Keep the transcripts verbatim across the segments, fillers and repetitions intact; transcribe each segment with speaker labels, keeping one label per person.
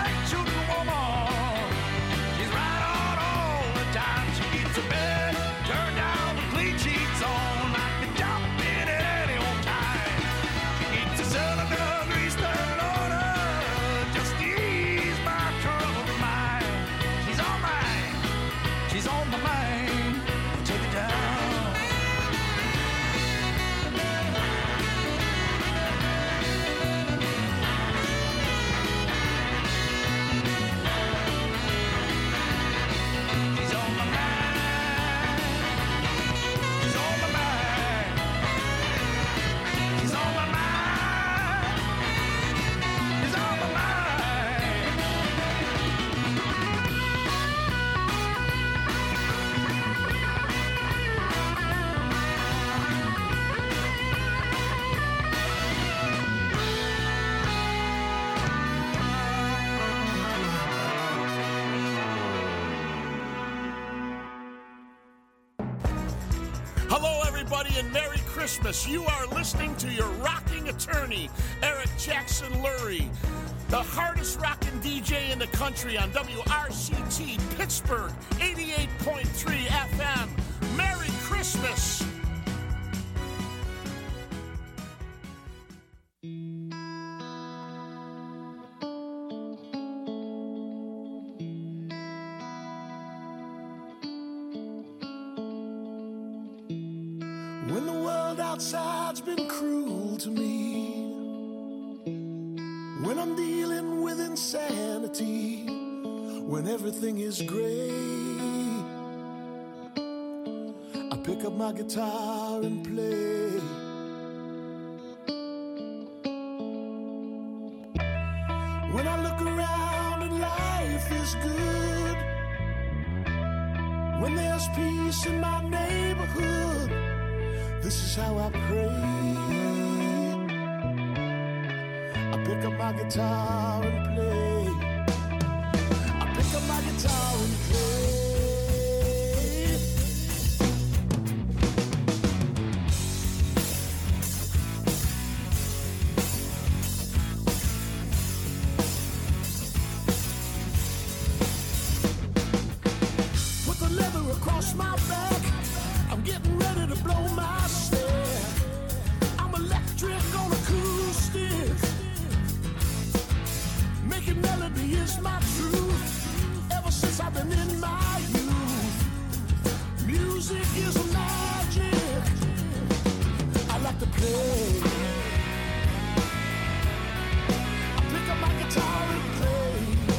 Speaker 1: right sugar woman. She's right on all the time. She gets a bed, turn down the clean sheets on. I can jump in at any old time. She keeps the cylinder grease turned on her just to ease my troubled mind. She's on mine, she's on my mind. Take it down.
Speaker 2: And Merry Christmas. You are listening to your rocking attorney, Eric Jackson Lurie, the hardest rocking D J in the country on W R C T Pittsburgh, eighty-eight point three F M. Merry Christmas.
Speaker 3: When the world outside's been cruel to me, when I'm dealing with insanity, when everything is gray, I pick up my guitar and play. When I look around and life is good, when there's peace in my neighborhood, this is how I pray. I pick up my guitar and play. I pick up my guitar and play. Put the leather across my back. I'm getting ready to blow my stare. I'm electric on acoustic. Making melody is my truth. Ever since I've been in my youth, music is magic. I like to play. I pick up my guitar and play.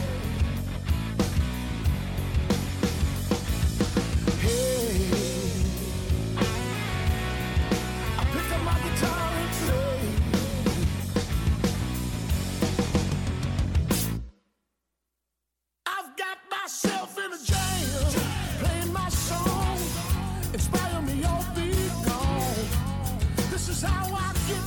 Speaker 3: Hey, my guitar and play. I've got myself in a jam, playing my song, inspire me, all be gone. This is how I get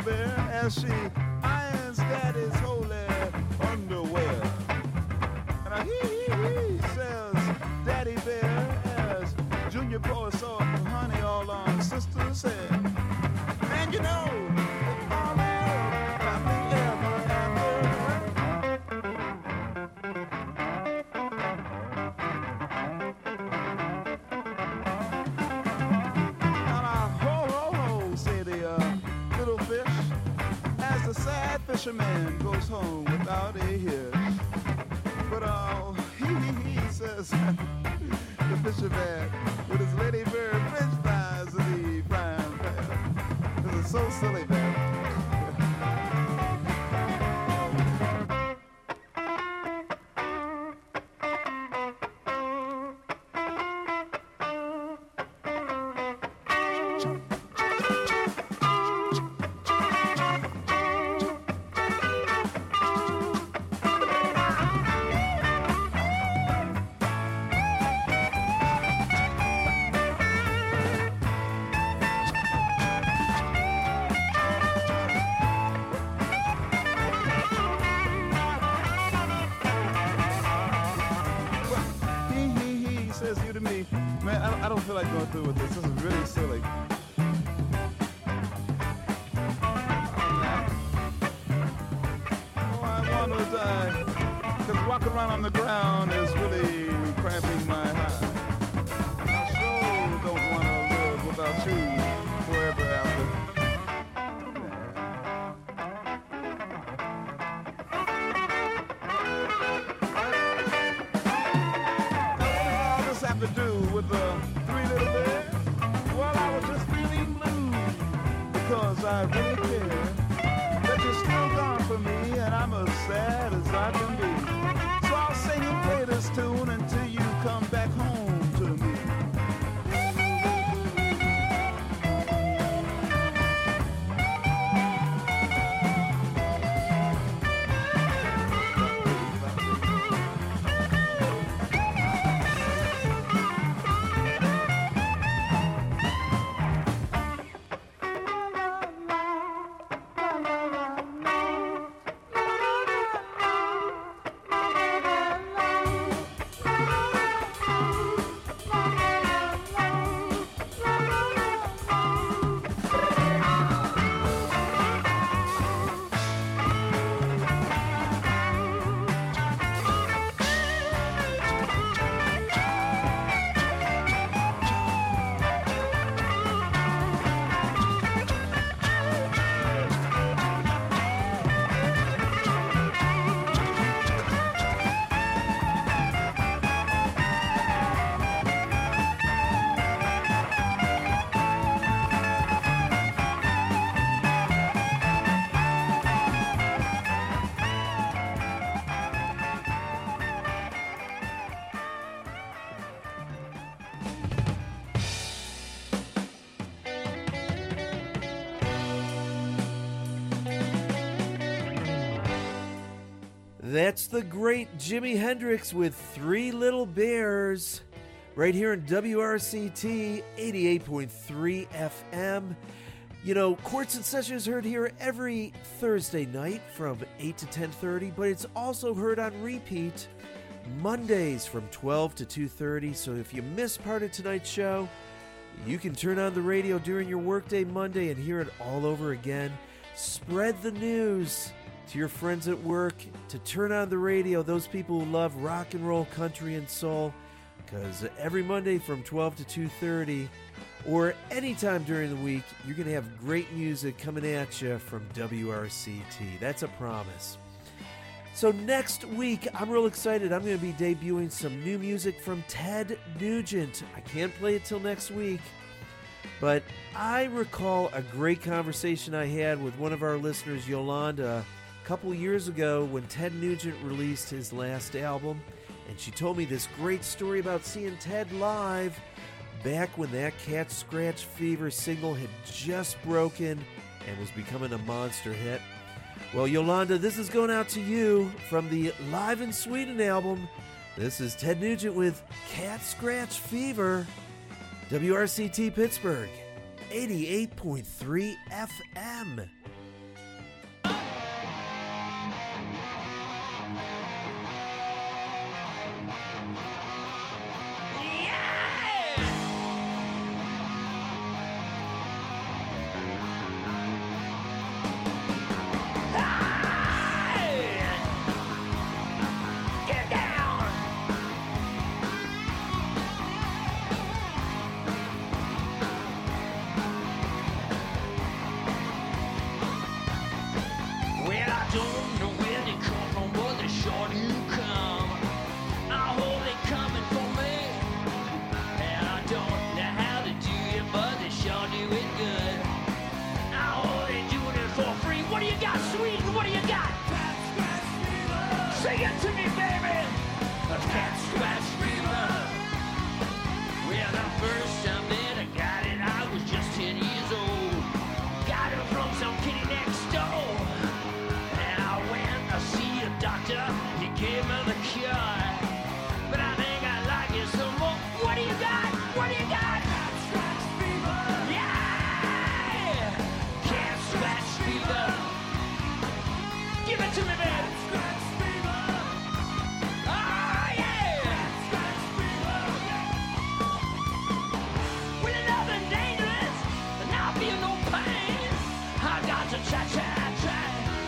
Speaker 4: bear as she irons daddy's holy underwear. And a hee hee hee says Daddy Bear as Junior pours some honey all on sister's head. And you know, all love, happily ever after. Now, ho ho ho, say the uh, little fish, as the sad fisherman goes home without a hitch. But uh, he he he says the fisherman with his lady bird french fries in the frying pan. This is so silly, man. Man, I, I don't feel like going through with this. This is really silly. Oh, I want to die. Because walking around on the ground is really cramping my high. I sure don't want to live without you forever after. To do with the three little bears? Well, I was just feeling blue because I really care that you're still gone from me and I'm as sad as I can be. So I'll sing and play this tune until you come back home to me.
Speaker 5: That's the great Jimi Hendrix with Three Little Bears, right here in W R C T eighty-eight point three F M. You know, Quartz and Session is heard here every Thursday night from eight to ten thirty, but it's also heard on repeat Mondays from twelve to two thirty. So if you miss part of tonight's show, you can turn on the radio during your workday Monday and hear it all over again. Spread the news to your friends at work, to turn on the radio, those people who love rock and roll, country, and soul, because every Monday from twelve to two thirty, or anytime during the week, you're going to have great music coming at you from W R C T. That's a promise. So next week, I'm real excited. I'm going to be debuting some new music from Ted Nugent. I can't play it till next week, but I recall a great conversation I had with one of our listeners, Yolanda, a couple years ago when Ted Nugent released his last album, and she told me this great story about seeing Ted live back when that Cat Scratch Fever single had just broken and was becoming a monster hit. Well, Yolanda, this is going out to you from the Live in Sweden album. This is Ted Nugent with Cat Scratch Fever. W R C T Pittsburgh, eighty-eight point three F M.
Speaker 6: don't know where they come from, but they sure do come. I hope they coming for me, and I don't know how to do it, but they sure do it good. I hope they doing it for free. What do you got, sweet? What do you got? Cat scratch fever. Sing it to me, baby. A cat scratch fever. Well, the first time that I got it, I was just ten years old. Got it from some kitty next door. And I went to see a doctor. He gave me the cure. But I think I like it some more. What do you got? What do you got? Cat scratch fever. Yeah! Cat scratch fever. Give it to me, baby. Cat scratch fever. Oh, yeah! Cat scratch fever. When there's nothing dangerous, and I feel no pain, I got to cha-cha-cha.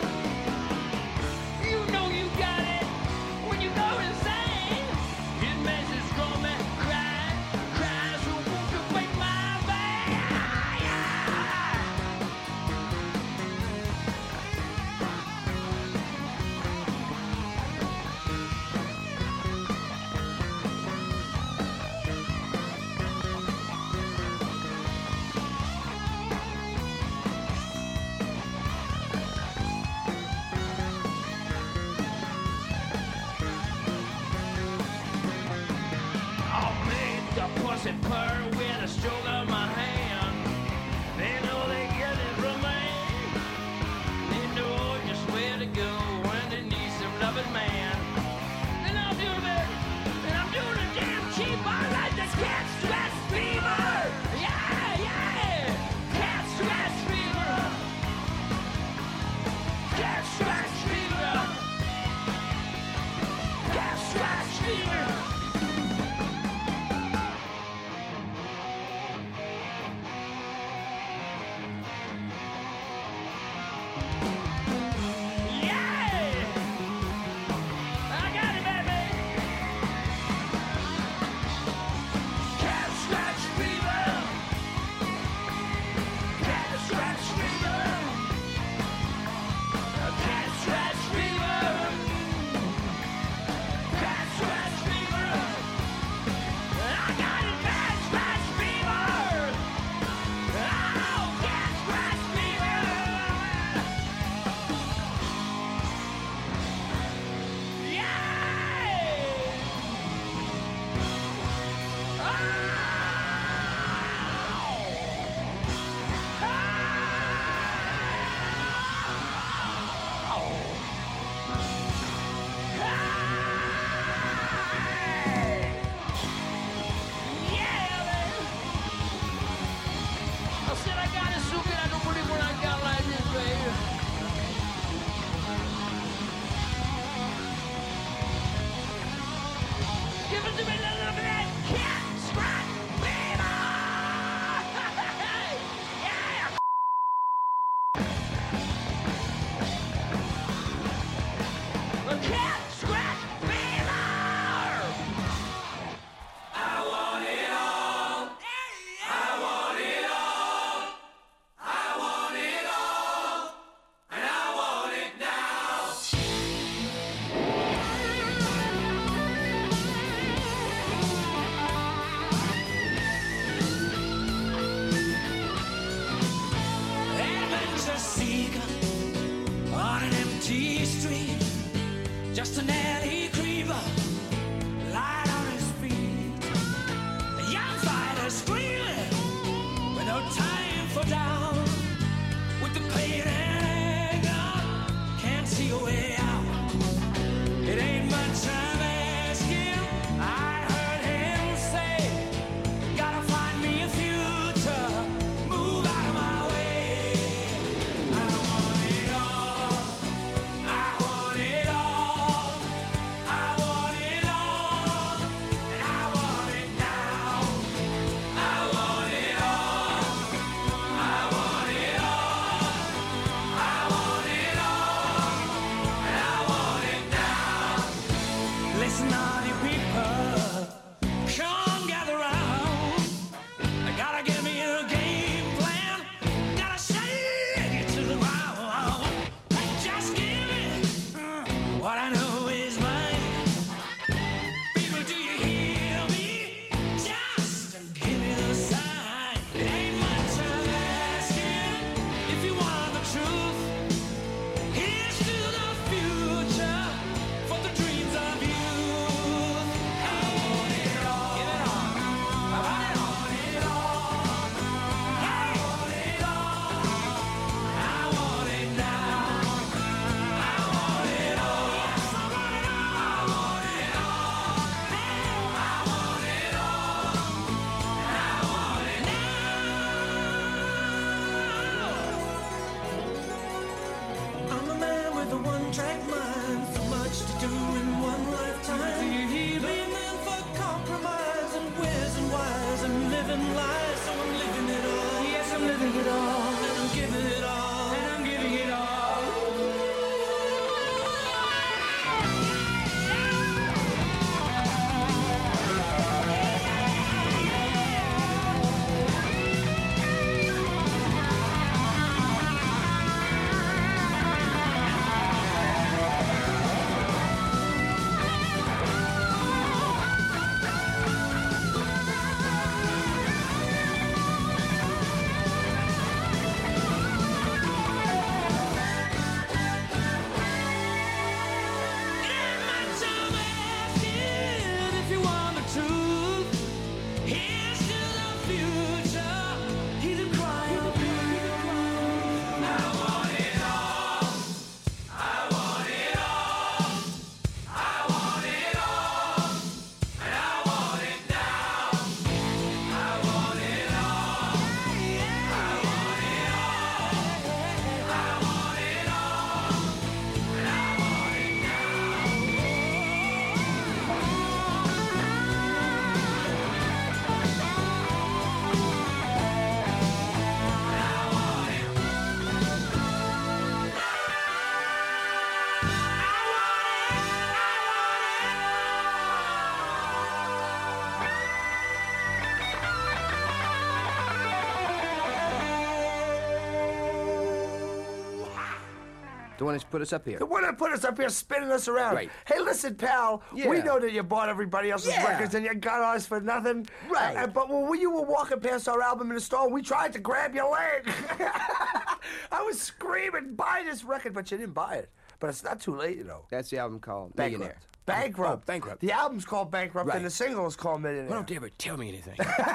Speaker 6: You know you got it when you go insane. It makes it scream and cry, cry, so won't you break my vein? I'll make the pussy purr with a stroke of my hand. They know they get it from me. They know just where to go when they need some loving man. And I'm doing it, and I'm doing it damn cheap. I like the cat scratch fever. Yeah, yeah, cat scratch fever. Cat scratch fever. Cat scratch fever.
Speaker 7: Just an alley creeper, light on his feet. A young fighter screaming with no time for down. With the pain and anger, can't see a way out. It ain't much I'm asking. I heard him say, gotta find me a future, move out of my way. I want it all. I want it all. I want it all. And I want it now. I want it all. I want one-track mind, so much to do in one lifetime. Leaning for compromise and where's and whys and living lies, so I'm living it all. Yes, I'm living it all, and I'm giving it all, and I'm giving it all.
Speaker 8: The one that's put us up here.
Speaker 9: The one that put us up here spinning us around.
Speaker 8: Right.
Speaker 9: Hey, listen, pal.
Speaker 8: Yeah.
Speaker 9: We know that you bought everybody else's
Speaker 8: Yeah.
Speaker 9: records and you got ours for nothing.
Speaker 8: Right.
Speaker 9: Uh, but when we, you were walking past our album in the store, we tried to grab your leg. I was screaming, buy this record, but you didn't buy it. But it's not too late, you know.
Speaker 8: That's the album called
Speaker 9: Bankrupt.
Speaker 8: Millionaire.
Speaker 9: Bankrupt.
Speaker 8: Oh, Bankrupt.
Speaker 9: The album's called Bankrupt
Speaker 8: Right.
Speaker 9: and the single is called Millionaire.
Speaker 8: Why don't you ever tell me anything?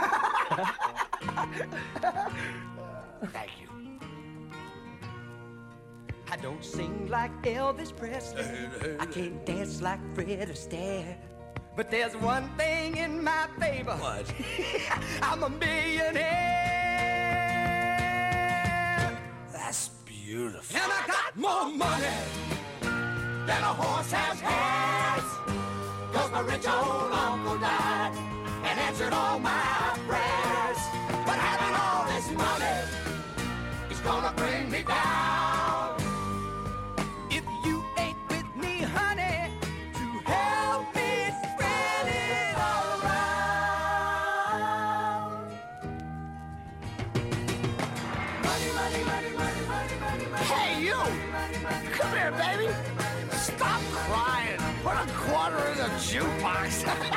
Speaker 9: Thank you.
Speaker 7: I don't sing like Elvis Presley. I can't dance like Fred Astaire. But there's one thing in my favor. What? I'm a millionaire.
Speaker 9: That's beautiful.
Speaker 7: And I got more money than a horse has hands. Cause my rich old uncle died and answered all my prayers. But having all this money is gonna bring me down. If you ain't with me, honey, to help me spread it all around. Money, money, money, money, money, money, money.
Speaker 9: Hey, you! Come here, baby. Stop crying. Put a quarter in the jukebox.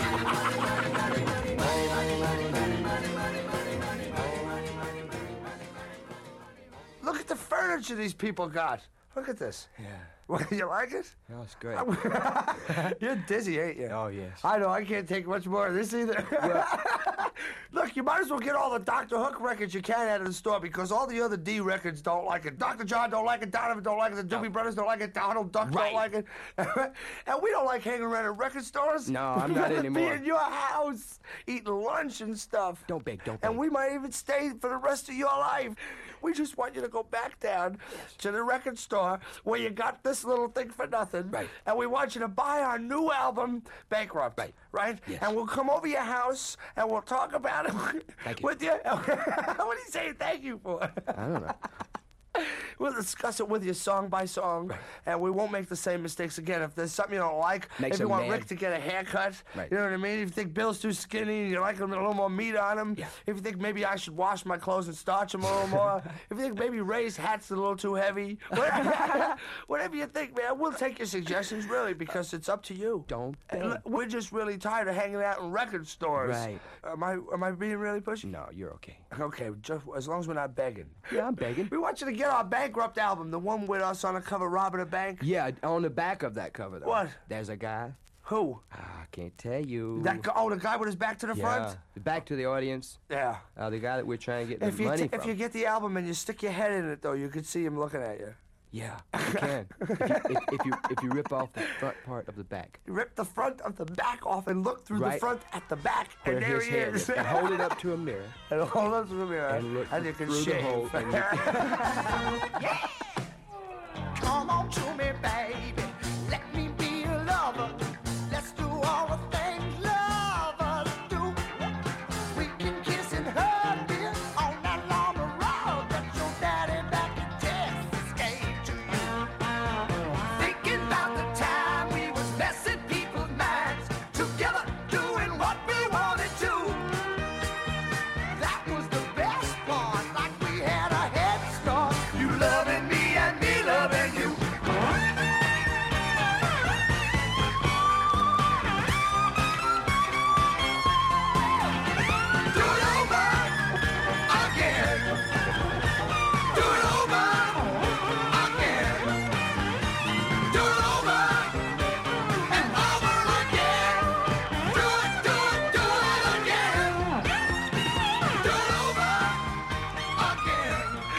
Speaker 9: Look at the furniture these people got. Look at this.
Speaker 8: Yeah.
Speaker 9: What, you like it?
Speaker 8: Oh, it's great.
Speaker 9: You're dizzy, ain't you?
Speaker 8: Oh, yes.
Speaker 9: I know, I can't take much more of this either. Look, you might as well get all the Doctor Hook records you can out of the store because all the other D records don't like it. Doctor John don't like it, Donovan don't like it, the Doobie Brothers don't like it, Donald Duck
Speaker 8: Right.
Speaker 9: don't like it. And we don't like hanging around at record stores.
Speaker 8: No, I'm not
Speaker 9: Be
Speaker 8: anymore.
Speaker 9: in your house, eating lunch and stuff.
Speaker 8: Don't beg, don't beg.
Speaker 9: And we might even stay for the rest of your life. We just want you to go back down to the record store where you got this little thing for nothing.
Speaker 8: Right.
Speaker 9: And we want you to buy our new album, Bankrupt.
Speaker 8: Right.
Speaker 9: Right?
Speaker 8: Yes.
Speaker 9: And we'll come over your house and we'll talk about it
Speaker 8: Thank you.
Speaker 9: with you. What are you saying thank you for?
Speaker 8: I don't know.
Speaker 9: We'll discuss it with you song by song,
Speaker 8: Right.
Speaker 9: and we won't make the same mistakes again. If there's something you don't like,
Speaker 8: Makes
Speaker 9: if you
Speaker 8: him
Speaker 9: want
Speaker 8: mad.
Speaker 9: Rick to get a haircut,
Speaker 8: Right.
Speaker 9: you know what I mean? If you think Bill's too skinny and you like him with a little more meat on him,
Speaker 8: Yeah.
Speaker 9: if you think maybe I should wash my clothes and starch them a little more, if you think maybe Ray's hat's a little too heavy, whatever, whatever you think, man, we'll take your suggestions, really, because it's up to you.
Speaker 8: Don't
Speaker 9: And
Speaker 8: beg.
Speaker 9: look, we're just really tired of hanging out in record stores.
Speaker 8: Right.
Speaker 9: Am I, am I being really pushy?
Speaker 8: No, you're okay.
Speaker 9: Okay, just as long as we're not begging.
Speaker 8: Yeah, I'm begging.
Speaker 9: We want you to get our Bankrupt album, the one with us on the cover robbing a bank.
Speaker 8: Yeah, on the back of that cover, though.
Speaker 9: What?
Speaker 8: There's a guy.
Speaker 9: Who?
Speaker 8: Ah, I can't tell you.
Speaker 9: That guy, oh, the guy with his back to the
Speaker 8: yeah.
Speaker 9: front?
Speaker 8: Back to the audience.
Speaker 9: Yeah.
Speaker 8: Uh, the guy that we're trying to get
Speaker 9: If
Speaker 8: the
Speaker 9: you,
Speaker 8: money
Speaker 9: t- if
Speaker 8: from.
Speaker 9: you get the album and you stick your head in it, though, you could see him looking at you.
Speaker 8: Yeah, you can. if, you, if, if you if you rip off the front part of the back.
Speaker 9: You rip the front of the back off and look through the
Speaker 8: Right.
Speaker 9: front at the back,
Speaker 8: Where
Speaker 9: and there
Speaker 8: his
Speaker 9: he
Speaker 8: head
Speaker 9: is.
Speaker 8: And hold it up to a mirror.
Speaker 9: And hold up to the mirror,
Speaker 8: And look
Speaker 9: you can
Speaker 8: through the
Speaker 9: shave.
Speaker 8: hole and you
Speaker 7: Come on to me, baby.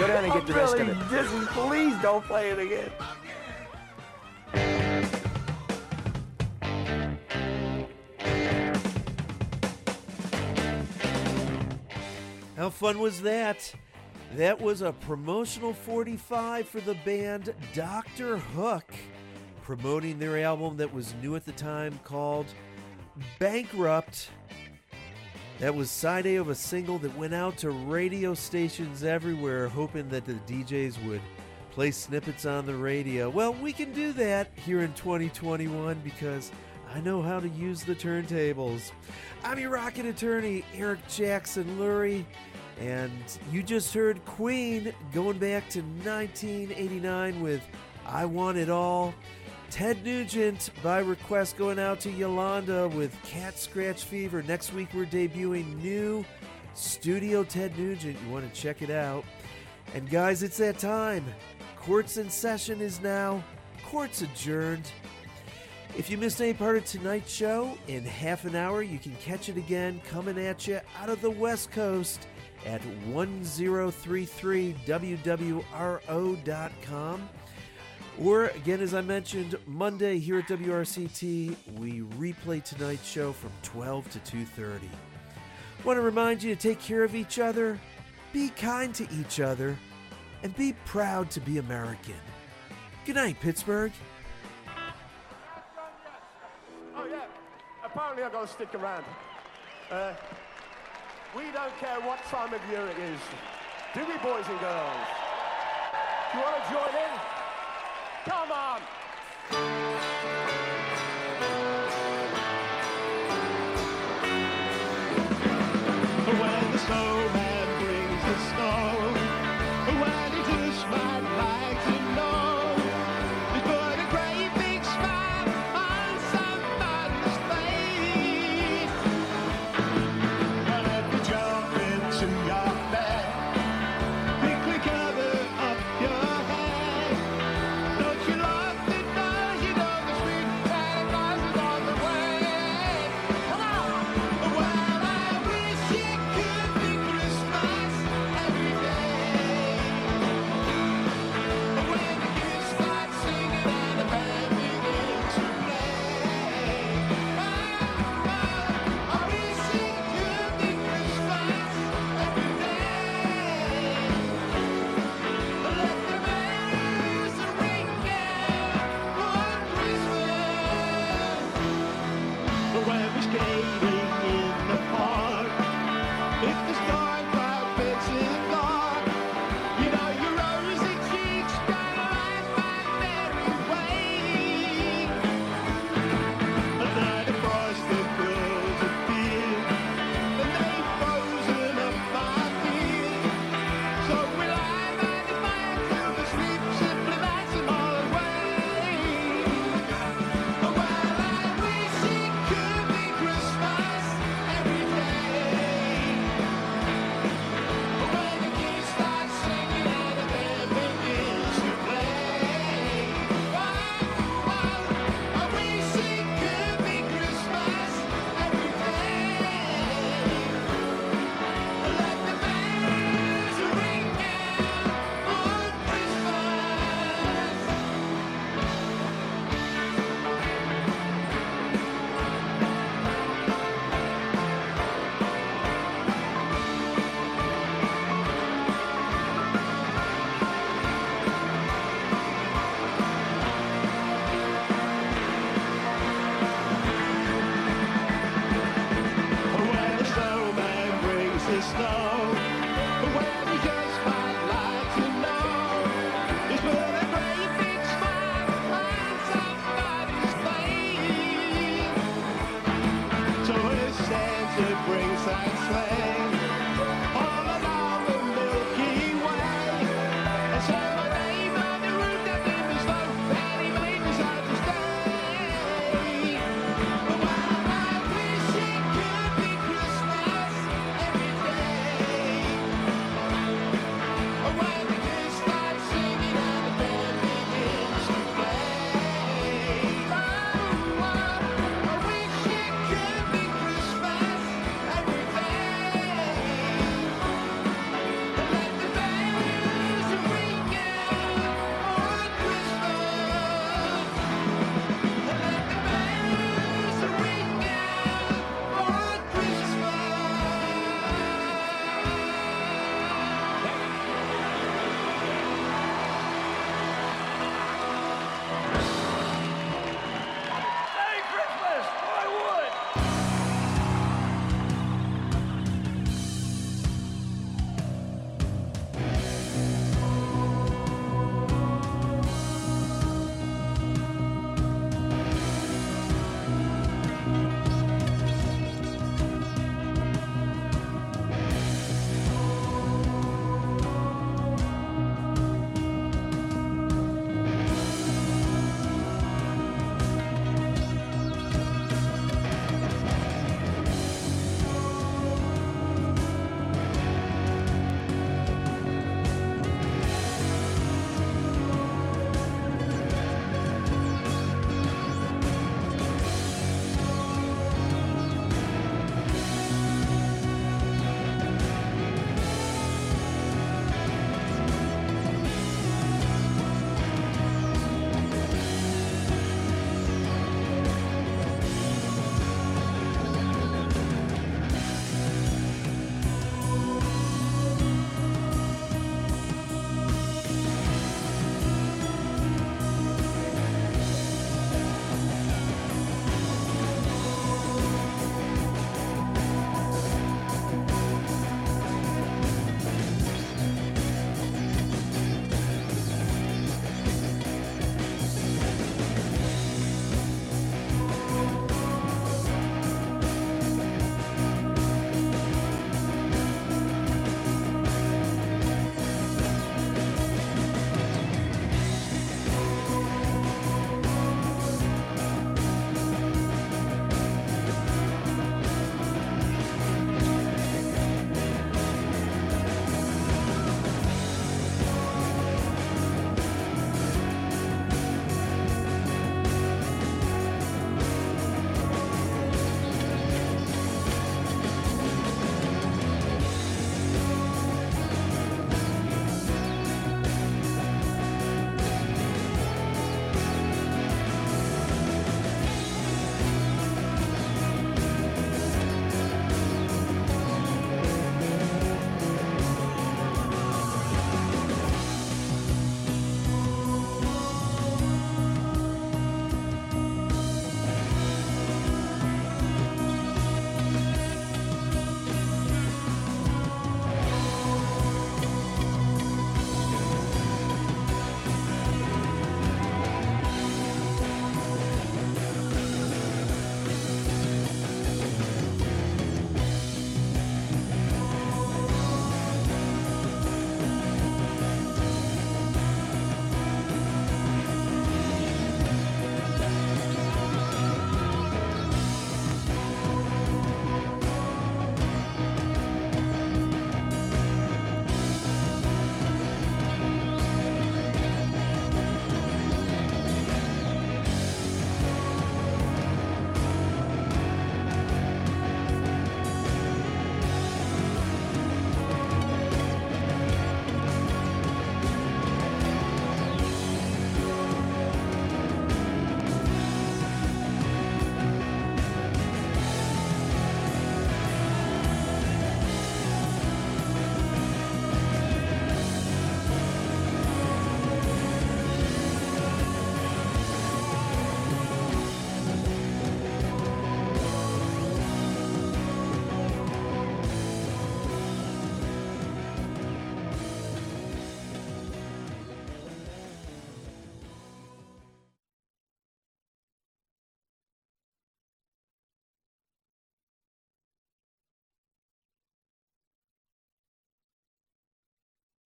Speaker 8: down and get the rest of
Speaker 9: really
Speaker 8: it.
Speaker 9: dizzy. Please don't play it again.
Speaker 5: How fun was that? That was a promotional forty-five for the band Doctor Hook, promoting their album that was new at the time called Bankrupt. That was side A of a single that went out to radio stations everywhere, hoping that the D Js would play snippets on the radio. Well, we can do that here in twenty twenty-one because I know how to use the turntables. I'm your rocket attorney, Eric Jackson Lurie, and you just heard Queen going back to nineteen eighty-nine with I Want It All. Ted Nugent, by request, going out to Yolanda with Cat Scratch Fever. Next week we're debuting new Studio Ted Nugent. You want to check it out. And guys, it's that time. Court's in session is now. Court's adjourned. If you missed any part of tonight's show, in half an hour you can catch it again coming at you out of the West Coast at ten thirty-three W W R O dot com. Or, again, as I mentioned, Monday here at W R C T, we replay tonight's show from twelve to two thirty. Want to remind you to take care of each other, be kind to each other, and be proud to be American. Good night, Pittsburgh.
Speaker 10: Oh, yeah. Apparently I've got to stick around. Uh, we don't care what time of year it is. Do we, boys and girls? Do you want to join in? Come on!
Speaker 11: When the snowman brings the snow, when he just might like to know, he's put a great big smile on somebody's face. But if you jump into your bed, quickly cover up your head. Don't you love to know you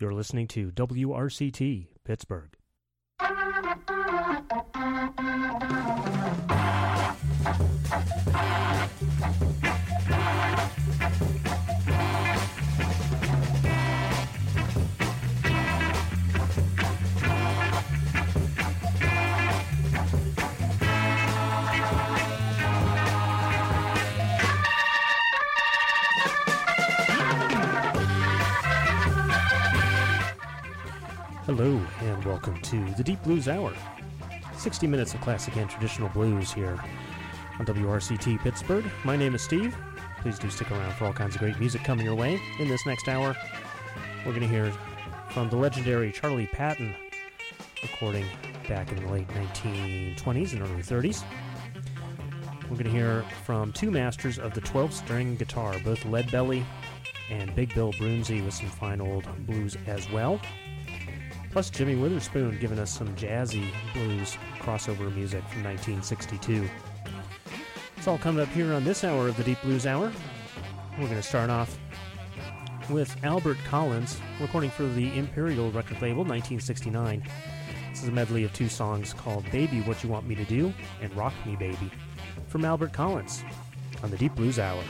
Speaker 12: You're listening to W R C T, Pittsburgh. Hello, and welcome to the Deep Blues Hour. sixty minutes of classic and traditional blues here on W R C T Pittsburgh. My name is Steve. Please do stick around for all kinds of great music coming your way. In this next hour, we're going to hear from the legendary Charlie Patton, recording back in the late nineteen twenties and early thirties. We're going to hear from two masters of the twelve-string guitar, both Leadbelly and Big Bill Broomsey, with some fine old blues as well. Plus Jimmy Witherspoon giving us some jazzy blues crossover music from nineteen sixty-two. It's all coming up here on this hour of the Deep Blues Hour. We're going to start off with Albert Collins, recording for the Imperial record label, nineteen sixty-nine. This is a medley of two songs called Baby What You Want Me to Do and Rock Me Baby from Albert Collins on the Deep Blues Hour.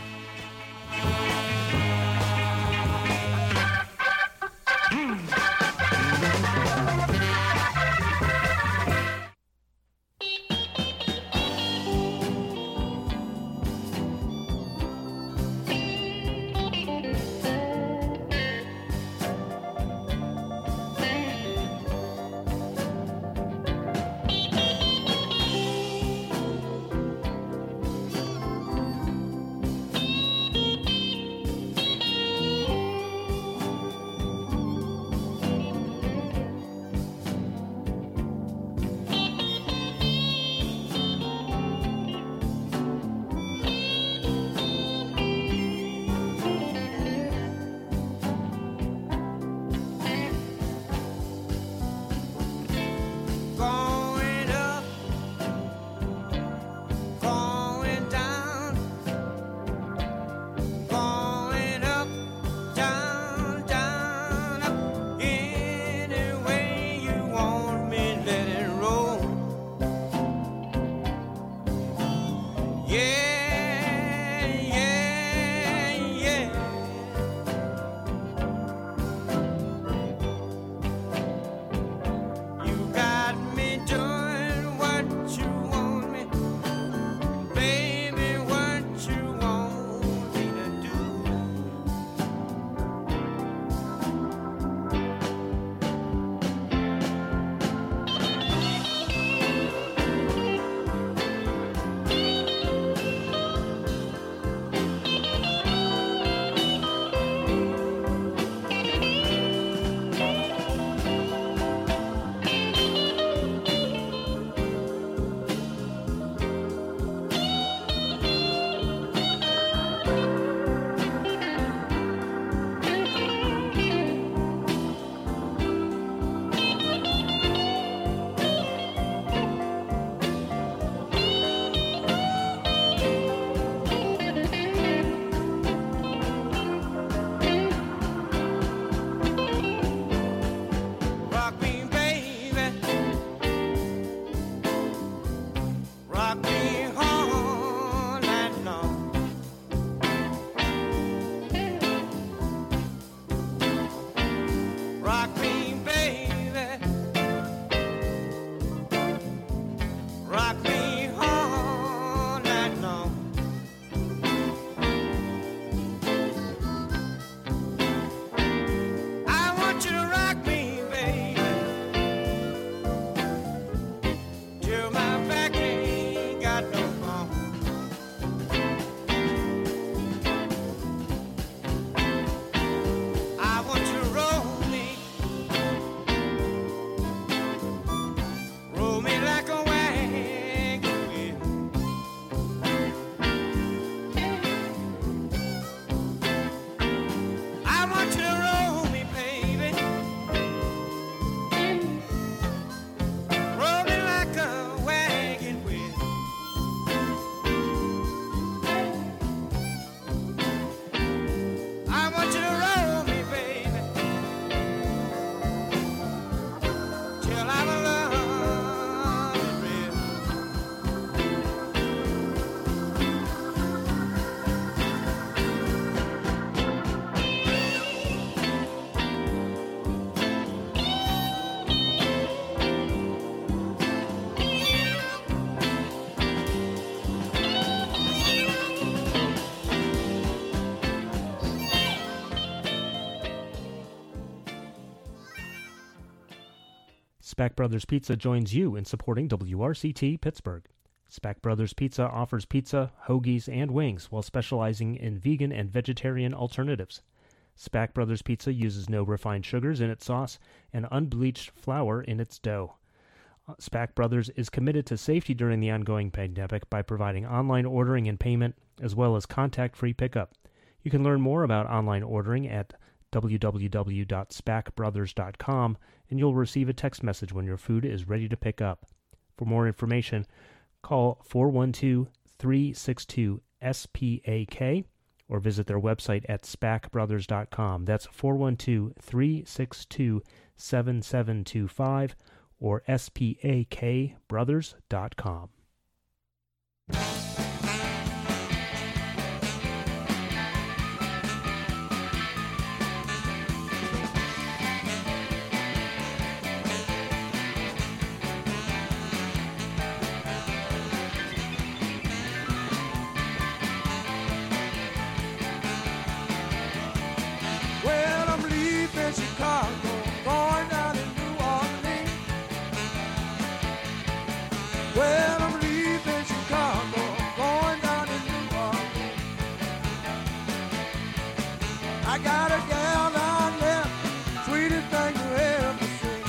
Speaker 12: Spack Brothers Pizza joins you in supporting W R C T Pittsburgh. Spack Brothers Pizza offers pizza, hoagies, and wings while specializing in vegan and vegetarian alternatives. Spack Brothers Pizza uses no refined sugars in its sauce and unbleached flour in its dough. Spack Brothers is committed to safety during the ongoing pandemic by providing online ordering and payment, as well as contact-free pickup. You can learn more about online ordering at w w w dot spack brothers dot com, and you'll receive a text message when your food is ready to pick up. For more information, call four one two, three six two, S P A K or visit their website at spack brothers dot com. That's four one two, three six two, seven seven two five or S P A K brothers dot com.
Speaker 3: Well, I'm leaving Chicago, going down to New Orleans. Well, I'm leaving Chicago, going down to New Orleans. I got a gal down there, sweetest thing you ever seen.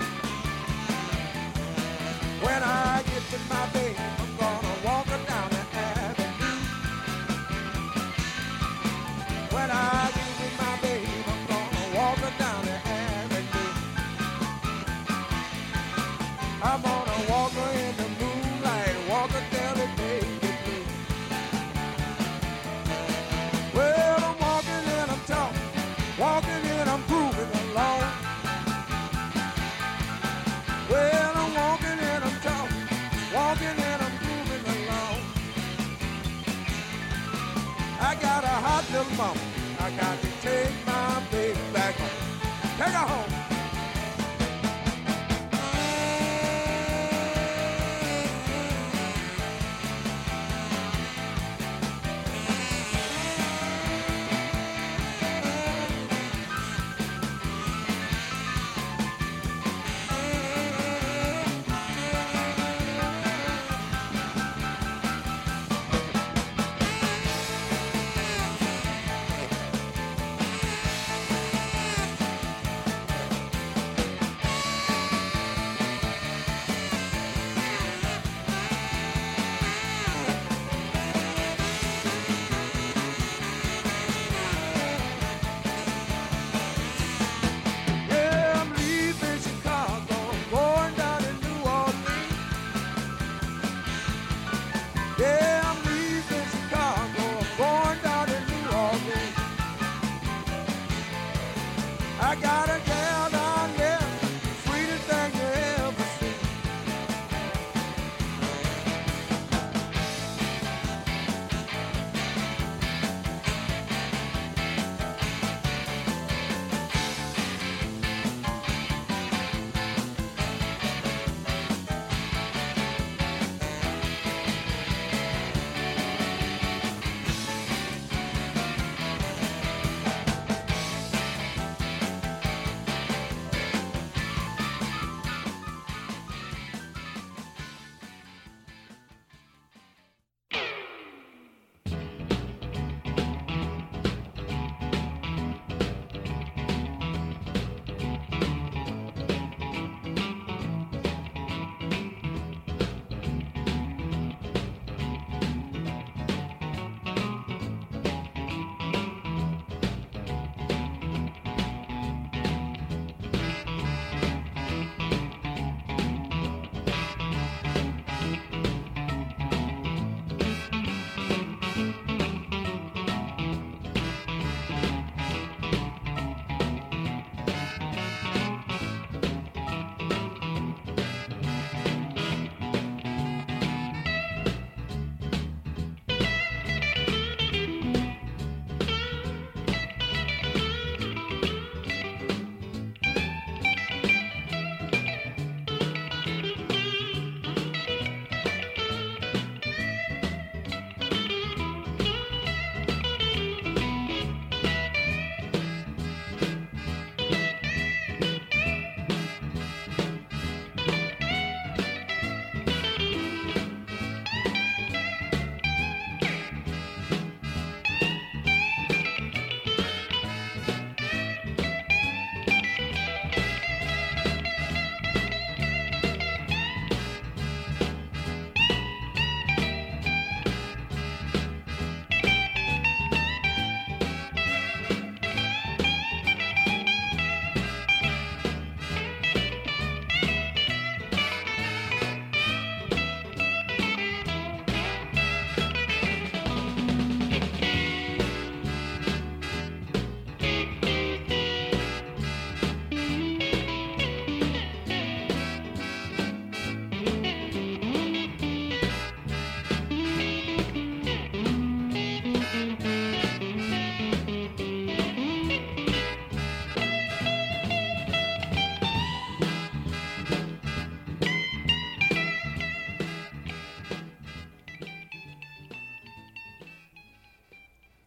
Speaker 3: When I get to my baby, I'm gonna walk her down the avenue. When I get to my baby, I'm gonna walk her down the avenue. I'm gonna walk her in the moonlight, walk her down the baby blue. Well, I'm walking and I'm talking, walking and I'm grooving along. Well, I'm walking and I'm talking, walking and I'm grooving along. I got a hot little mama, I got to take my baby back home. Take her home.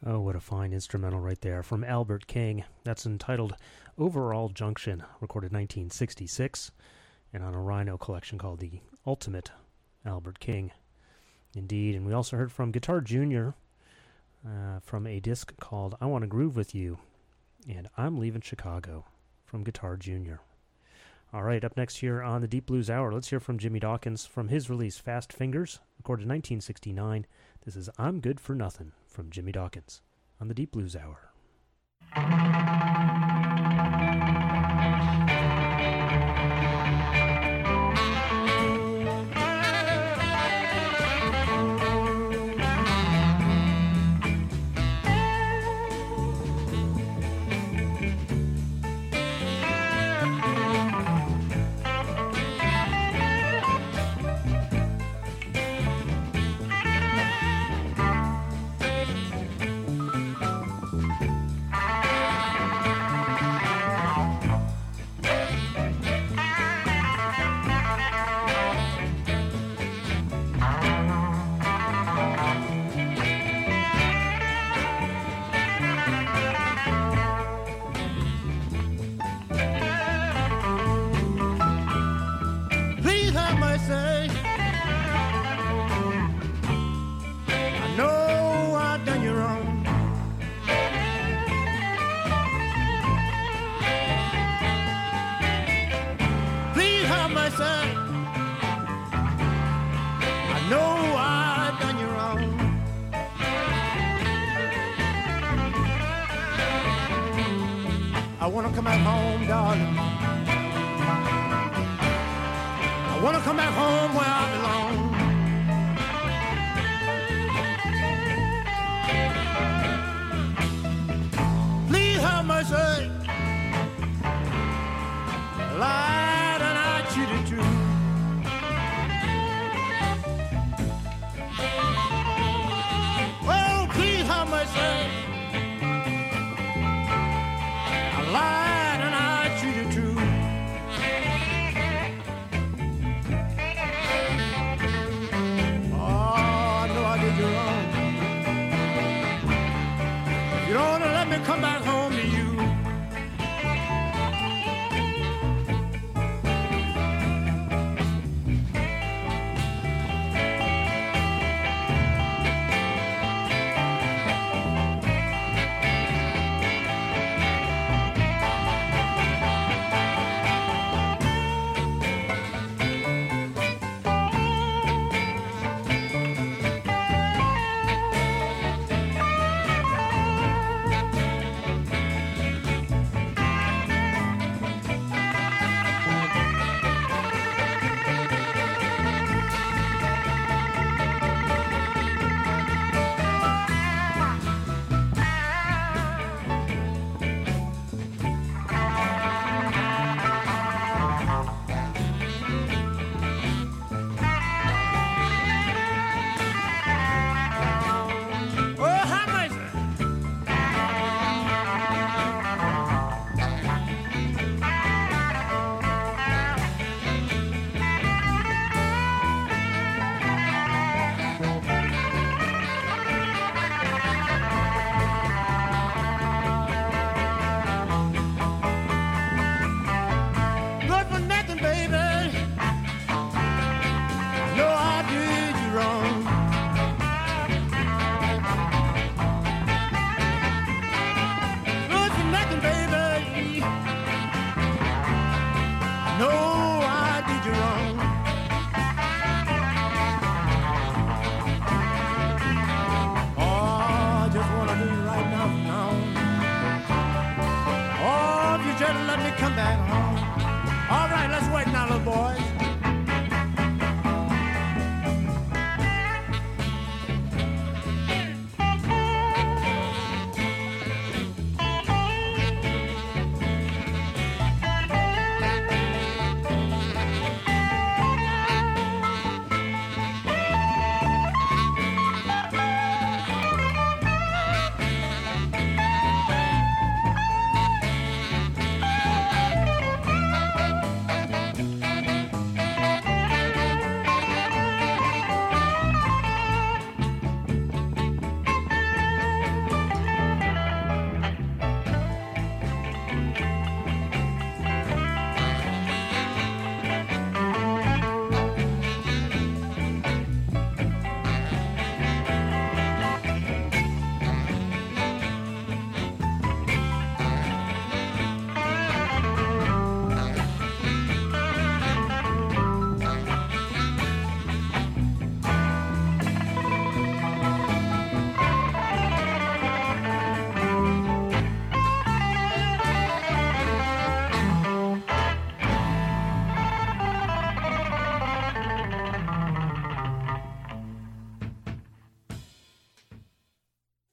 Speaker 12: Oh, what a fine instrumental right there from Albert King. That's entitled Overall Junction, recorded nineteen sixty-six, and on a Rhino collection called The Ultimate Albert King. Indeed, and we also heard from Guitar Junior uh, from a disc called I Want to Groove With You, and I'm Leaving Chicago from Guitar Junior. All right, up next here on the Deep Blues Hour, let's hear from Jimmy Dawkins from his release Fast Fingers, recorded in nineteen sixty-nine. This is I'm Good for Nothing from Jimmy Dawkins on the Deep Blues Hour.
Speaker 3: I wanna come back home, darling. I wanna come back home where I belong. Please have mercy. Lied and I cheated you. Oh, please have mercy. Lied and I treated true.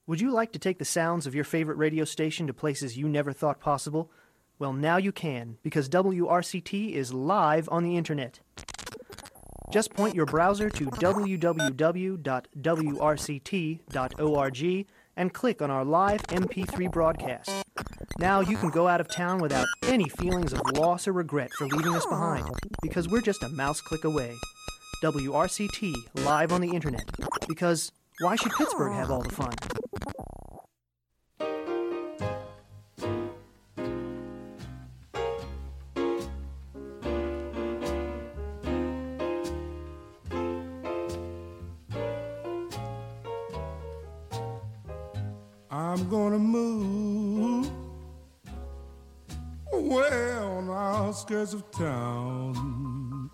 Speaker 13: Would you like to take the sounds of your favorite radio station to places you never thought possible? Well, now you can, because W R C T is live on the internet. Just point your browser to w w w dot w r c t dot org and click on our live M P three broadcast. Now you can go out of town without any feelings of loss or regret for leaving us behind, because we're just a mouse click away. W R C T, live on the internet. Because why should Pittsburgh have all the fun?
Speaker 3: I'm gonna move away on the outskirts of town.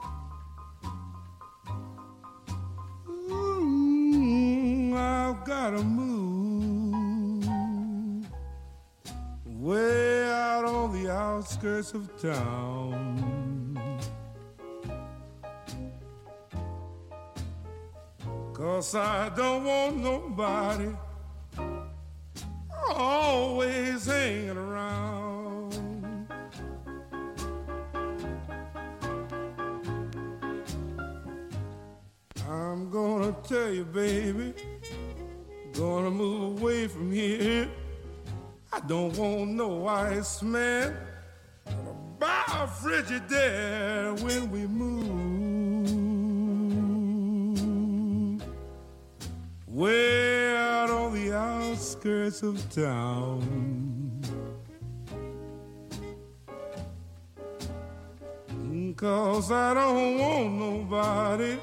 Speaker 3: Mm, I've gotta move way out on the outskirts of town. 'Cause I don't want nobody always hanging around. I'm gonna tell you, baby, gonna move away from here. I don't want no ice man buy a Frigidaire when we move way out on the outskirts of town. 'Cause I don't want nobody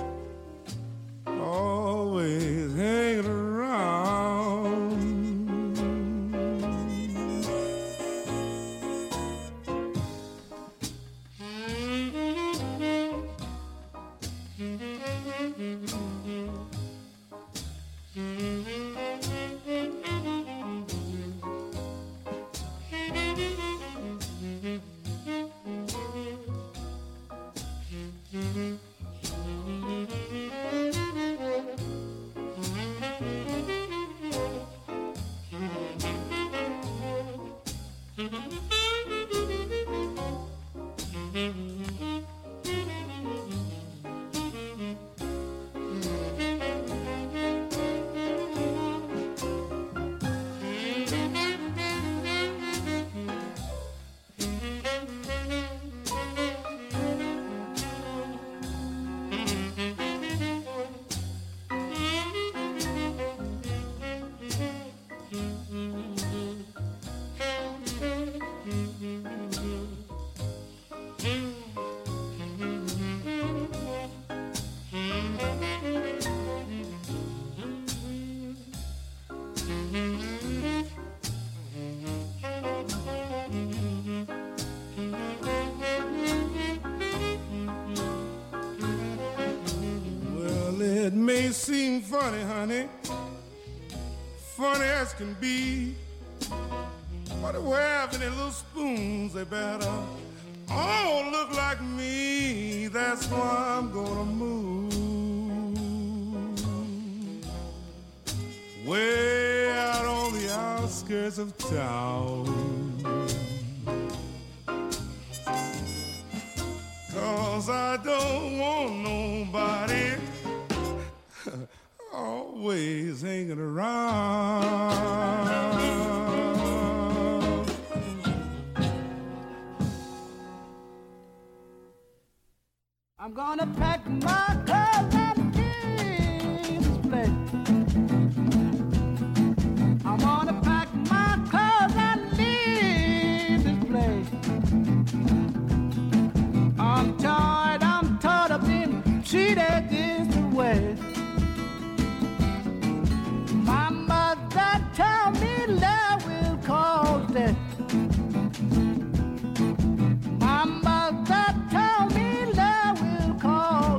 Speaker 3: always hanging around. It may seem funny, honey, funny as can be, but if we have any little spoons, they better all look like me. That's why I'm gonna move way out on the outskirts of town. 'Cause I don't want nobody always hanging around.
Speaker 7: I'm gonna pack my clothes and leave this place. I'm gonna pack my clothes and leave this place. I'm tired, I'm tired of being treated this way. My mother told me love will cause death. My mother told me love will cause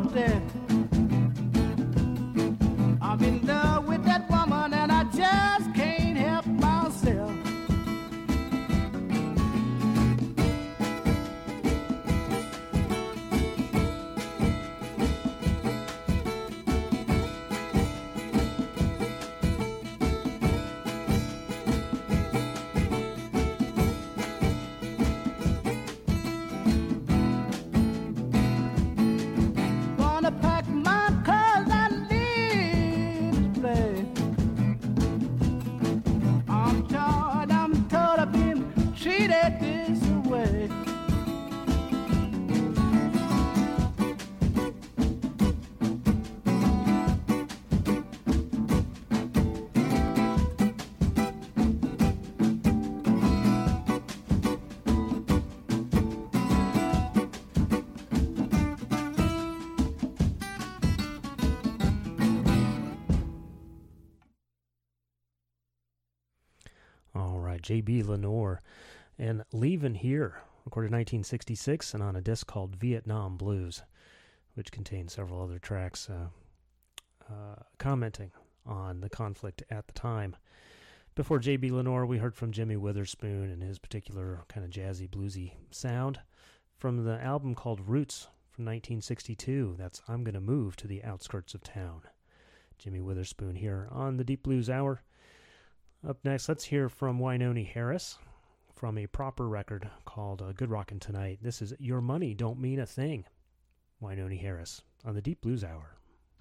Speaker 12: All right, J B Lenore and Leavin' Here, recorded nineteen sixty-six and on a disc called Vietnam Blues, which contains several other tracks uh, uh, commenting on the conflict at the time. Before J B Lenore, we heard from Jimmy Witherspoon and his particular kind of jazzy, bluesy sound from the album called Roots from nineteen sixty-two. That's I'm Gonna Move to the Outskirts of Town. Jimmy Witherspoon here on the Deep Blues Hour. Up next, let's hear from Wynonie Harris from a proper record called uh, Good Rockin' Tonight. This is Your Money Don't Mean a Thing. Wynonie Harris on the Deep Blues Hour.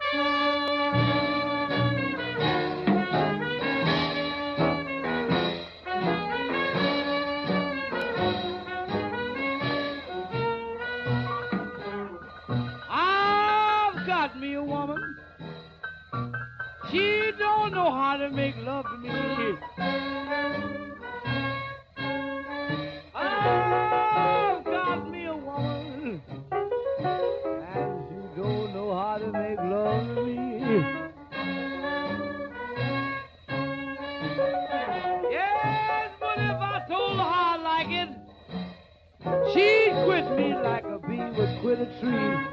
Speaker 14: I've got me a woman. She don't know how to make love to me. I've got me a woman, and she don't know how to make love to me. Yes, but if I told her how I like it, she'd quit me like a bee would quit a tree.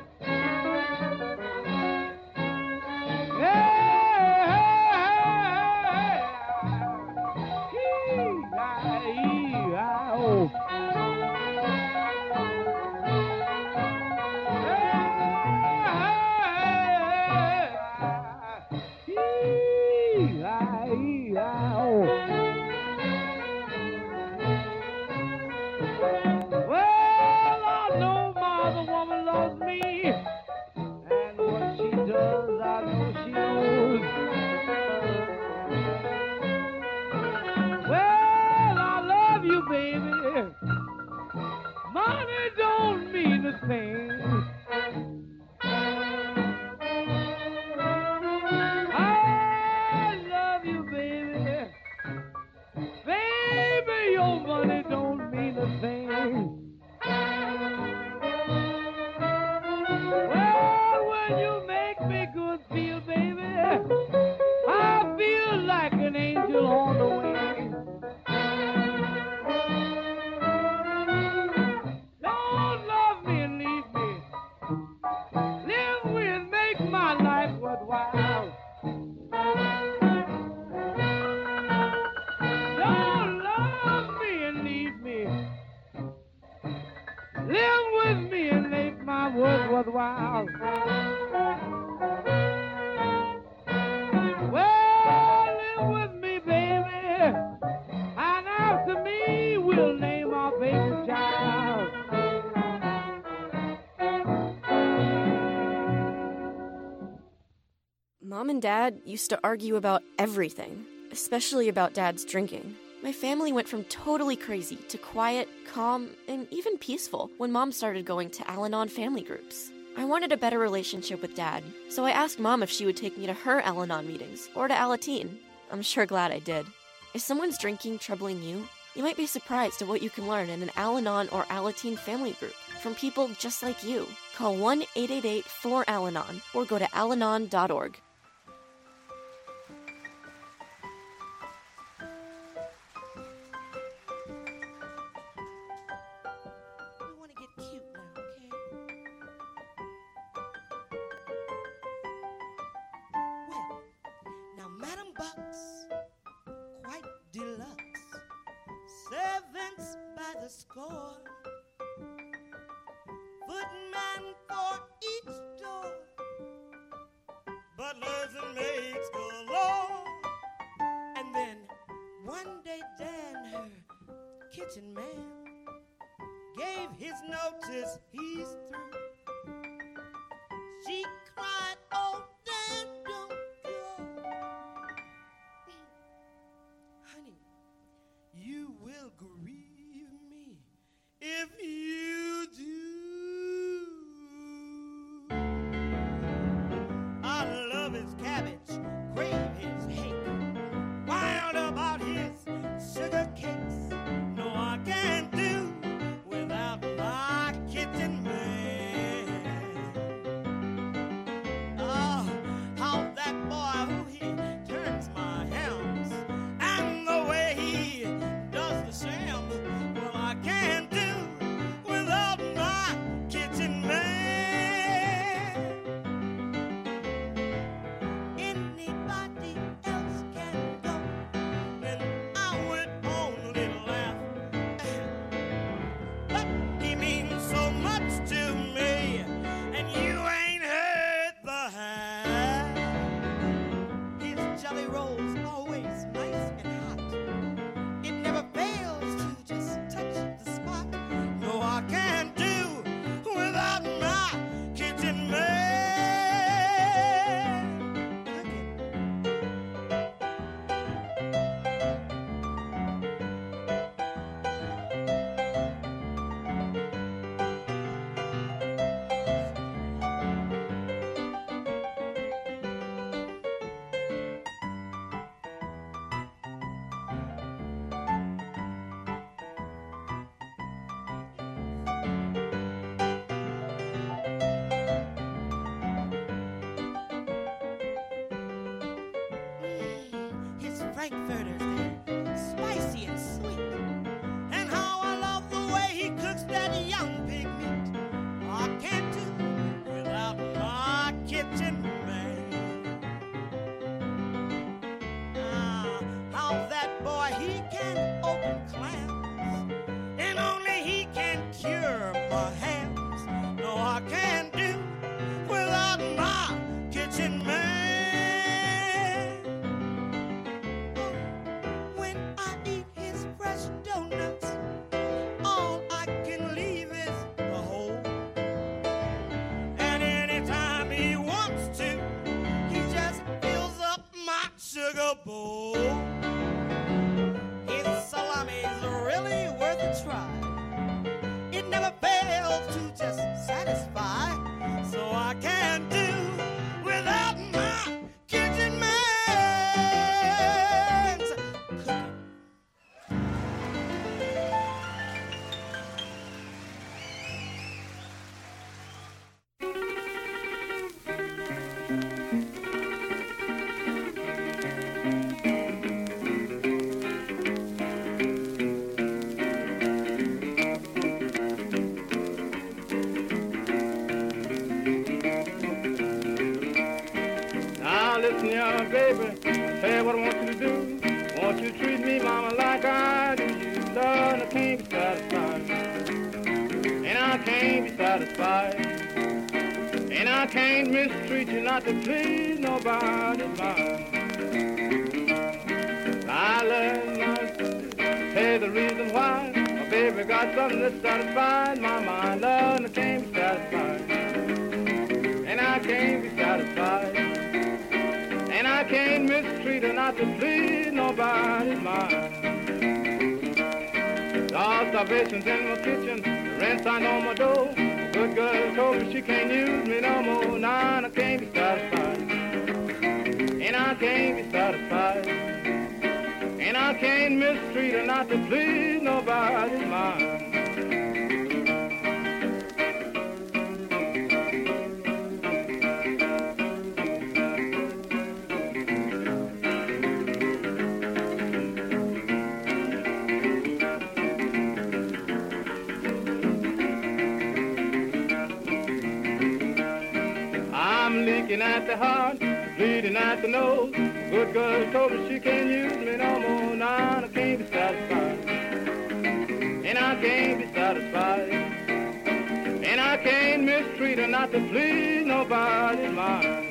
Speaker 15: Mom and Dad used to argue about everything, especially about Dad's drinking. My family went from totally crazy to quiet, calm, and even peaceful when Mom started going to Al-Anon family groups. I wanted a better relationship with Dad, so I asked Mom if she would take me to her Al-Anon meetings or to Alateen. I'm sure glad I did. Is someone's drinking troubling you? You might be surprised at what you can learn in an Al-Anon or Alateen family group from people just like you. Call one eight eight eight four Al-Anon or go to al anon dot org.
Speaker 16: Score. Footman for each door, butlers and maids galore. And then one day Dan, her kitchen man, gave his notice he's through. She cried, oh Dan, don't go. Honey, you will grieve if you do. I love his cabbage, crave his hake, wild about his sugar cakes. No, I can't do without my kitchen man. frankfurters, they're spicy and sweet. And how I love the way he cooks that young pig meat. I can't do without my kitchen man. Ah, how that boy, he can open clams, and only he can cure my hams. No, I can't do without my kitchen man. When I eat his fresh donuts, all I can leave is the hole. And anytime he wants to, he just fills up my sugar bowl. His salami's really worth a try. It never fails to just satisfy. So I can't do without my kitchen man's cooking.
Speaker 17: Now listen, young baby, say what I want you to do. Want you to treat me, mama, like I do. You love and I can't be satisfied. And I can't be satisfied. And I can't mistreat you not to please nobody's mind. I love my sister, say the reason why. My baby got something that satisfies my mind. Love and I can't be satisfied. And I can't be satisfied. And I can't mistreat her not to please nobody's mind. All starvation's in my kitchen, the rent signed on my door. The good girl told me she can't use me no more. Now I can't be satisfied. And I can't be satisfied. And I can't mistreat her not to please nobody's mind. Leaking at the heart, bleeding at the nose. Good girl told me she can't use me no more. Now I can't be satisfied. And I can't be satisfied. And I can't mistreat her not to please nobody's mind.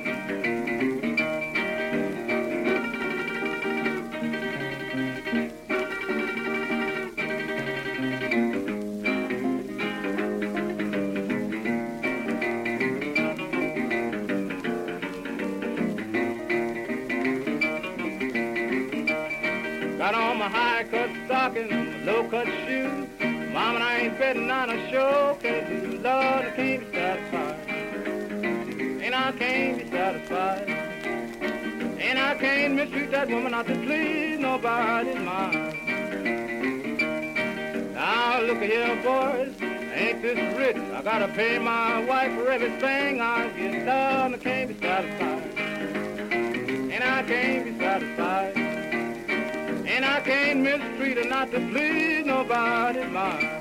Speaker 17: Got on my high-cut stockings, low-cut shoes. Mama, I ain't betting on a show, 'cause Lord, I can't be satisfied. And I can't be satisfied. And I can't mistreat that woman not to please nobody's mind. Now, look here, boys, ain't this rich? I gotta pay my wife for everything I get. Lord, I can't be satisfied. And I can't be satisfied. And I can't mistreat her not to please nobody's mind.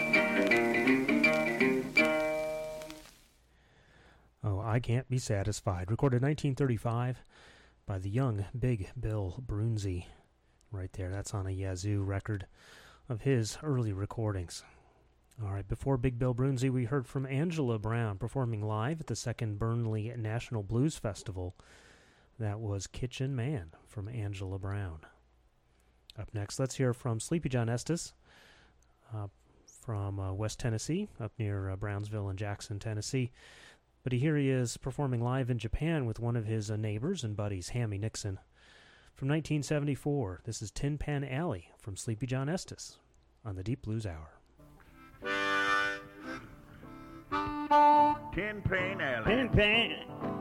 Speaker 12: Oh, I Can't Be Satisfied. Recorded nineteen thirty-five by the young Big Bill Broonzy. Right there, that's on a Yazoo record of his early recordings. All right, before Big Bill Broonzy, we heard from Angela Brown performing live at the second Burnley National Blues Festival. That was Kitchen Man from Angela Brown. Up next, let's hear from Sleepy John Estes uh, from uh, West Tennessee, up near uh, Brownsville and Jackson, Tennessee. But here he is performing live in Japan with one of his uh, neighbors and buddies, Hammy Nixon. From nineteen seventy-four, this is Tin Pan Alley from Sleepy John Estes on the Deep Blues Hour.
Speaker 18: Tin Pan Alley.
Speaker 19: Tin Pan.